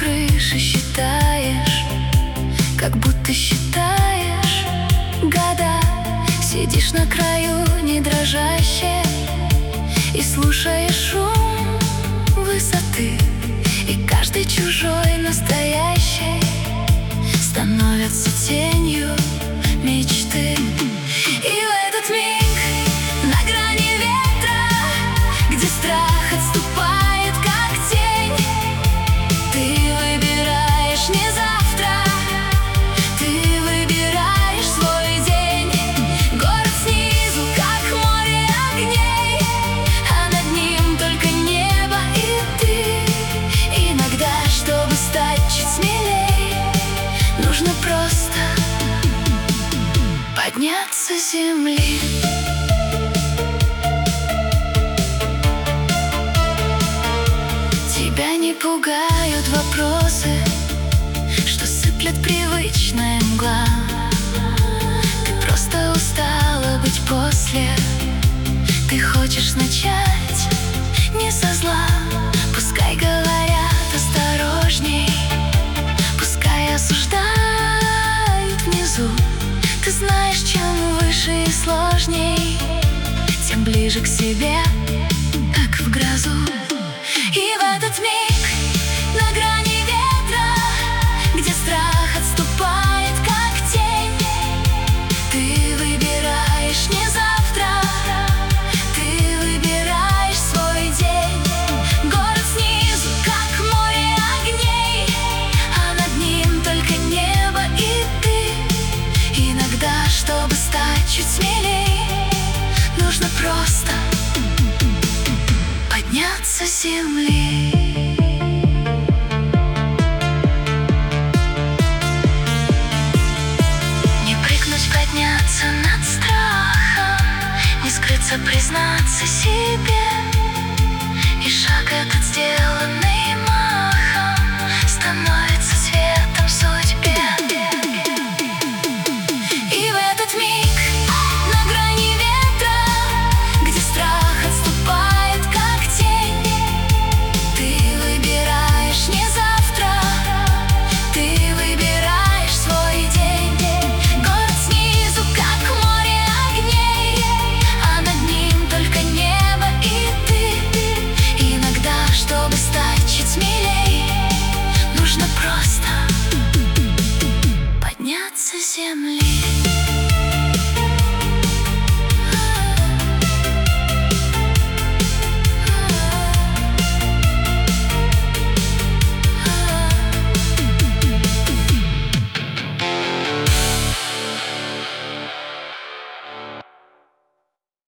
крыши считаешь, как будто считаешь года. Сидишь на краю, не дрожащая, и слушаешь шум высоты. И каждый чужой настоящий становится тенью мечты. И в этот миг на грани ветра, где страх отступает как тень, ты выбираешь не завтра, ты выбираешь свой день. Город снизу, как море огней, а над ним только небо и ты. Иногда, чтобы стать чуть смелей, нужно просто подняться с земли. Тебя не пугают вопросы, что сыплет привычная мгла. Ты просто устала быть после. Ты хочешь начать не со зла. Пускай говорят осторожней, пускай осуждают внизу. Ты знаешь, чем выше и сложней, тем ближе к себе, как в грозу. И в этот миг на грани ветра, где страх отступает как тень, ты выбираешь не завтра, ты выбираешь свой день. Город снизу, как море огней, а над ним только небо и ты. Иногда, чтобы стать чуть смелей, нужно просто подняться с земли. Не прыгнуть, подняться над страхом, не скрыться, признаться себе. И шаг этот, сделанный махом, становится